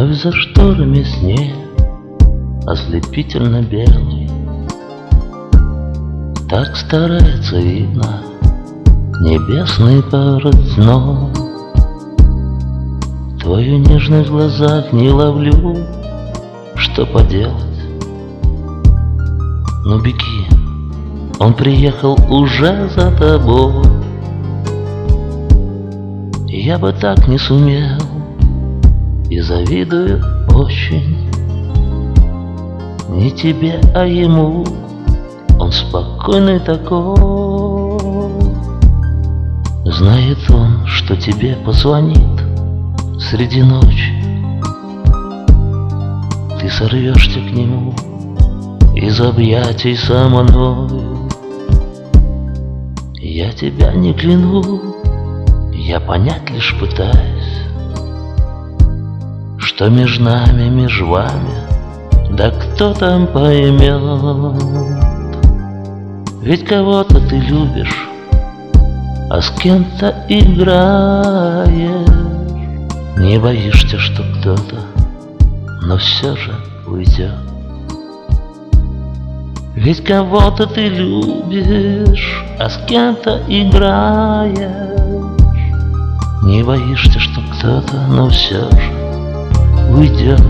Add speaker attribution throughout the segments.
Speaker 1: Вновь за шторами снег ослепительно белый. Так старается, видно, небесный портной. Твою нежность в глазах не ловлю, что поделать? Ну беги, он приехал уже за тобой. Я бы так не сумел, и завидую очень. Не тебе, а ему, он спокойный такой. Знает он, что тебе позвонит среди ночи. Ты сорвешься к нему из объятий со мною. Я тебя не кляну, я понять лишь пытаюсь, что между нами, между вами, да кто там поймет. Ведь кого-то ты любишь, а с кем-то играешь. Не боишься, что кто-то, но все же уйдет. Ведь кого-то ты любишь, а с кем-то играешь. Не боишься, что кто-то, но все же уйдет.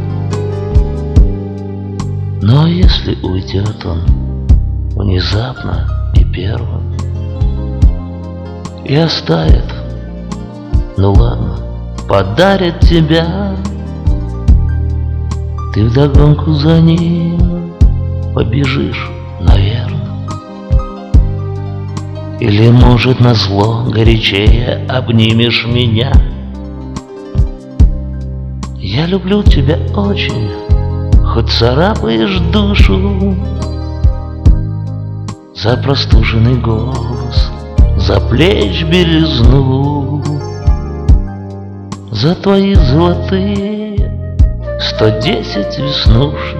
Speaker 1: Но если уйдет он внезапно и первым и оставит, ну ладно, подарит тебя, ты вдогонку за ним побежишь, наверно. Или, может, назло горячее обнимешь меня. Я люблю тебя очень, хоть царапаешь душу. За простуженный голос, за плеч белизну, за твои золотые 110 веснушек,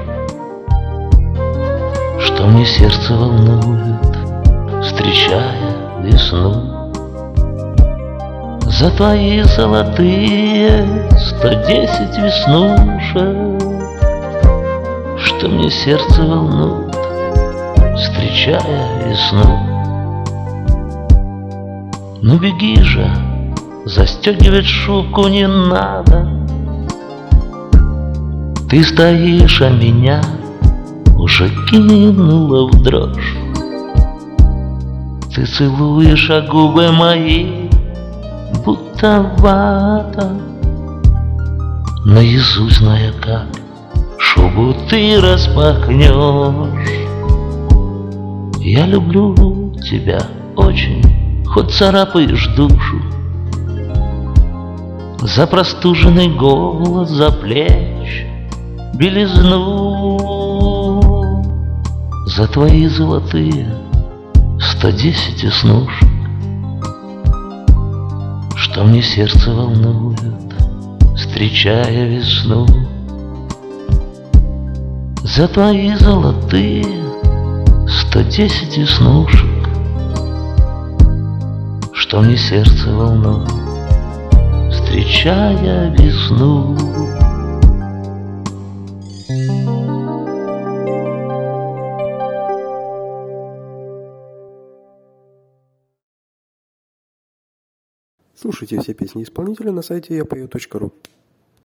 Speaker 1: что мне сердце волнует, встречая весну. За твои золотые 110 веснушек, что мне сердце волнует, встречая весну. Ну беги же, застегивать шубку не надо. Ты стоишь, а меня уже кинула в дрожь. Ты целуешь, а губы мои будто вата. Наизусть зная как шубу ты распахнешь. Я люблю тебя очень, хоть царапаешь душу. За простуженный голос, за плеч белизну, за твои золотые 110 веснушек, что мне сердце волнует, встречая весну. За твои золотые 110 веснушек, что мне сердце волнует, встречая весну.
Speaker 2: Слушайте все песни исполнителя на сайте yapeo.ru.